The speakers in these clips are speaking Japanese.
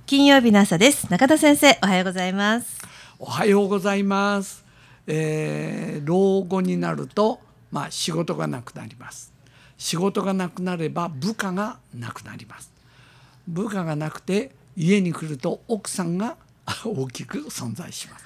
金曜日の朝です。中田先生、おはようございます。 おはようございます。老後になると、仕事がなくなります。仕事がなくなれば部下がなくなります。部下がなくて家に来ると奥さんが大きく存在します。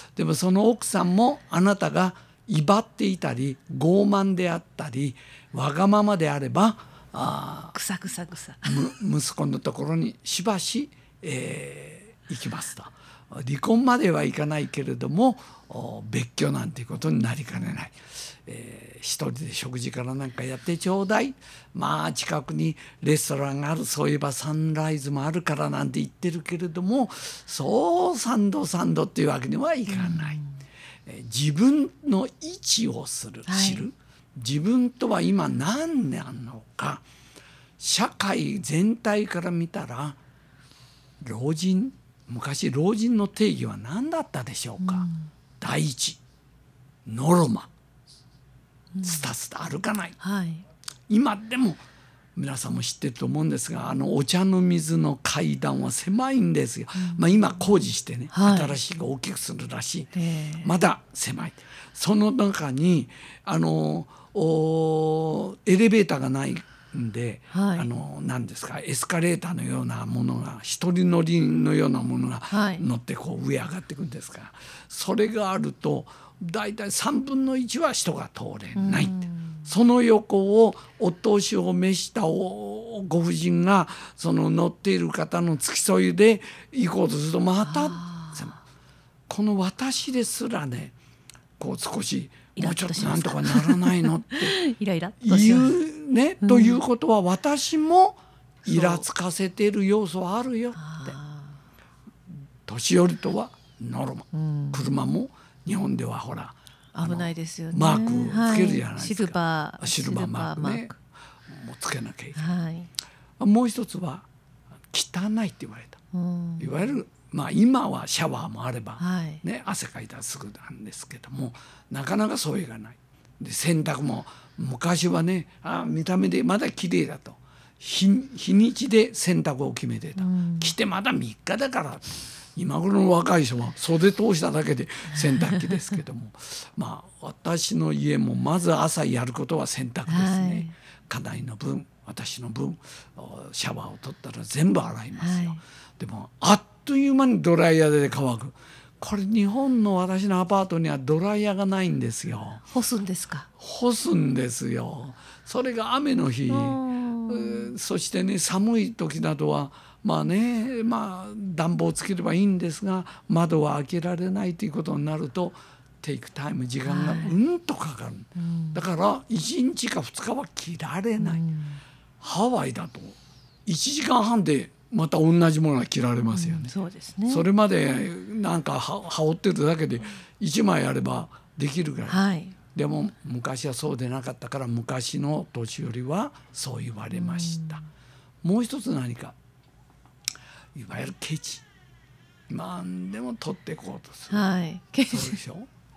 でもその奥さんもあなたが威張っていたり傲慢であったりわがままであればぐさぐさぐさ息子のところにしばし、行きますと。離婚まではいかないけれども別居なんていうことになりかねない。一人で食事からなんかやってちょうだい。近くにレストランがある、そういえばサンライズもあるからなんて言ってるけれども、そうサンドっていうわけにはいかない。自分の位置を知る、自分とは今何なのか。社会全体から見たら昔老人の定義は何だったでしょうか。第一、ノルマ、スタスタ歩かない、今でも皆さんも知ってると思うんですが、お茶の水の階段は狭いんですよ。今工事してね、新しい大きくするらしい。まだ狭い。その中にエレベーターがないんで、何ですか、エスカレーターのようなものが、一人乗りのようなものが乗って上上がっていくんですが、それがあるとだいたい3分の1は人が通れない。その横をお年を召したご婦人がその乗っている方の付き添いで行こうとすると、またこの私ですらね、少しもうちょっとなんとかならないのってイライラ言うね、ということは私もイラつかせている要素はあるよって。年寄りとはノルマ、車も日本ではほら危ないですよね。 マークつけるじゃないですか。 シルバーマークね、もうつけなきゃいけない。 はい、 もう一つは汚いって言われた。いわゆる今はシャワーもあれば、汗かいたらすぐなんですけども、なかなかそういうがない。で洗濯も昔はね、見た目でまだ綺麗だと日にちで洗濯を決めてた。来てまだ3日だから。今頃の若い人は袖通しただけで洗濯機ですけども私の家もまず朝やることは洗濯ですね。家内の分、私の分、シャワーを取ったら全部洗いますよ。でもあっという間にドライヤーで乾く。これ日本の私のアパートにはドライヤーがないんですよ。 干すんですか。 干すんですよ。それが雨の日、そしてね、寒い時などは暖房つければいいんですが、窓は開けられないということになるとテイクタイム、時間がとかかる。だから1日か2日は着られない。ハワイだと1時間半でまた同じものが着られますよね。 そうですね。 それまでなんか羽織ってるだけで1枚あればできるぐらい。でも昔はそうでなかったから、昔の年寄りはそう言われました。もう一つ何か、いわゆるケチ、何でも取っていこうとする。そうでしょ。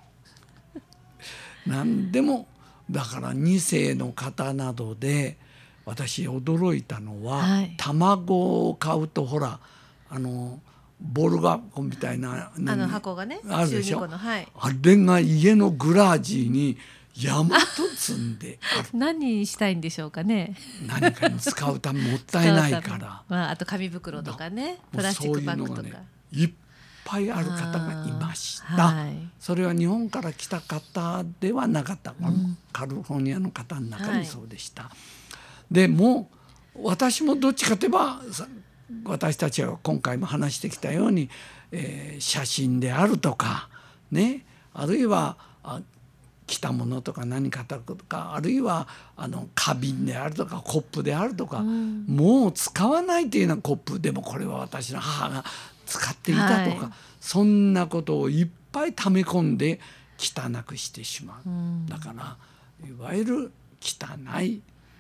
何でもだから2世の方などで私驚いたのは、卵を買うとほらボール箱みたいな箱がね、 あるでしょ。 あれが家のグラージに山と積んである。 何にしたいんでしょうかね。 何かに使うためもったいないから。 あと紙袋とかね、プラスチックバッグとか、 そういうのがね、いっぱいある方がいました。それは日本から来た方ではなかった。カリフォルニアの方の中にそうでした。でも私もどっちかといえば、私たちは今回も話してきたように、写真であるとかね、あるいは着たものとか何かとか、あるいは花瓶であるとかコップであるとか、もう使わないというようなコップでもこれは私の母が使っていたとか、そんなことをいっぱい溜め込んで汚くしてしまう。だからいわゆる汚い、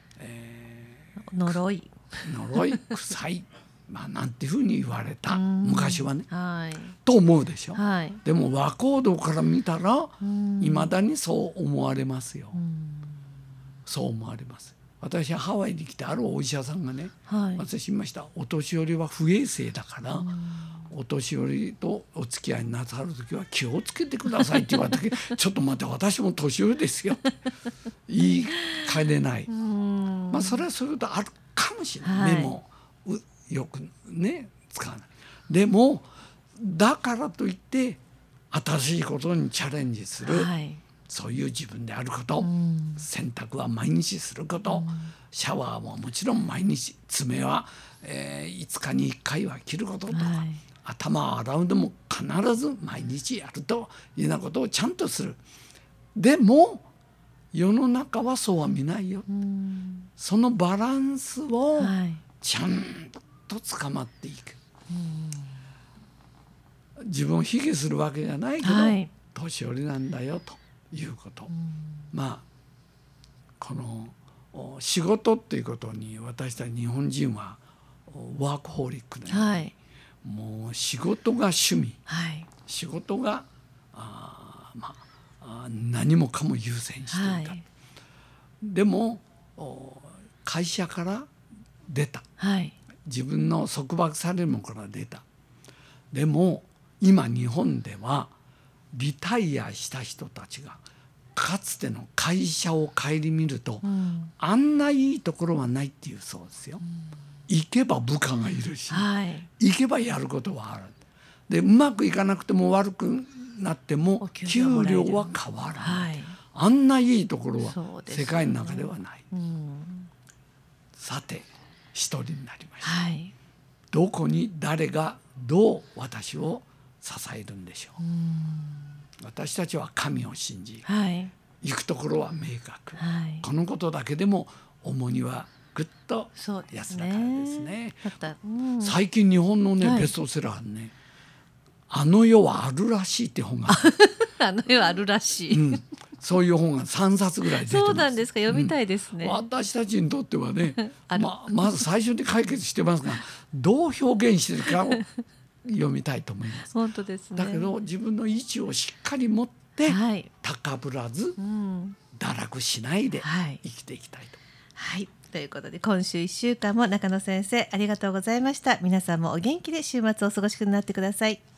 呪い臭いなんていうふうに言われた、昔はね、と思うでしょ。でも和光堂から見たらいまだにそう思われますよ。そう思われます。 私はハワイに来てあるお医者さんがね、 はい、 私言いました。お年寄りは不衛生だから、お年寄りとお付き合いなさるときは気をつけてくださいって言われた時ちょっと待って、私も年寄りですよ言いかねない。まあそれはそういうことあるかもしれない、目もよくね使わない。でもだからといって新しいことにチャレンジする、そういう自分であること、洗濯は毎日すること、シャワーももちろん毎日、爪は、5日に1回は切ることとか、頭を洗うのも必ず毎日やるというようなことをちゃんとする。でも世の中はそうは見ないよ、そのバランスをちゃんと捕まっていく、自分を卑下するわけじゃないけど、年寄りなんだよということ、まあこの仕事っていうことに私たち日本人はワークホリックで、もう仕事が趣味、仕事が何もかも優先していた、でも会社から出た、自分の束縛されるものから出た。でも今日本ではリタイアした人たちがかつての会社を顧みると、あんないいところはないっていうそうですよ。行けば部下がいるし、行けばやることはある。でうまくいかなくても悪くなっても給料は変わらない、あんないいところは世界の中ではない、さて一人になりました、どこに誰がどう私を支えるんでしょう。私たちは神を信じ、行くところは明確、このことだけでも重荷はぐっと安らかですね。最近日本のね、ベストセラーね、あの世はあるらしいって本があの世はあるらしい、 そういう本が3冊ぐらい出てます。 そうなんですか、読みたいですね、 私たちにとってはねまず最初に解決してますがどう表現してるかを読みたいと思います。 本当ですね。 だけど自分の位置をしっかり持って、高ぶらず、堕落しないで生きていきたいと。 ということで今週1週間も中野先生ありがとうございました。皆さんもお元気で週末をお過ごしになってください。